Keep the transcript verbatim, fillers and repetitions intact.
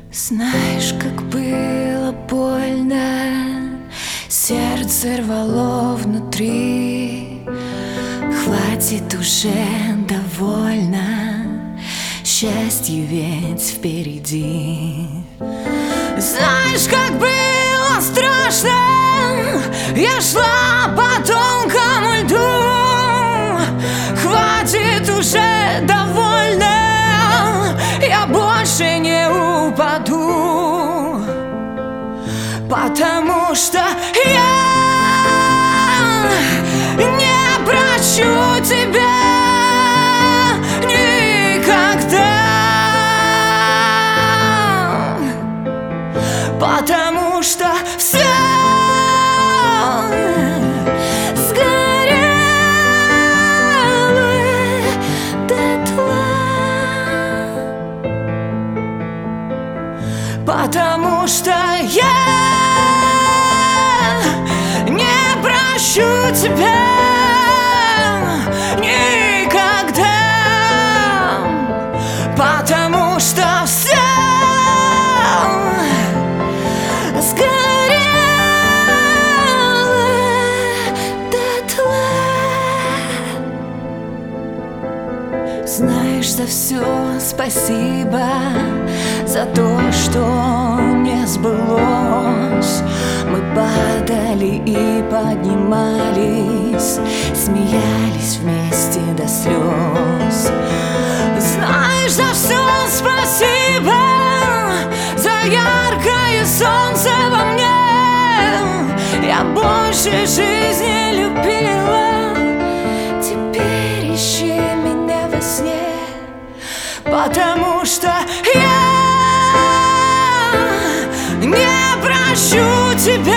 Знаешь, как было больно, сердце рвало внутри. Хватит уже, довольно, счастье ведь впереди. Знаешь, как было страшно, я шла по тонкому льду. Хватит уже, довольно, я больше не упаду, потому что я не прощу тебя никогда, потому что все сгорело дотла, потому что я не прощу тебя никогда, потому что все сгорело дотла. Знаешь, за все спасибо, за то, что не сбылось. Мы падали и поднимались, смеялись вместе до слез. Знаешь, за все спасибо, за яркое солнце во мне. Я больше жизни любила, теперь ищи меня во сне, потому что я не прощу тебя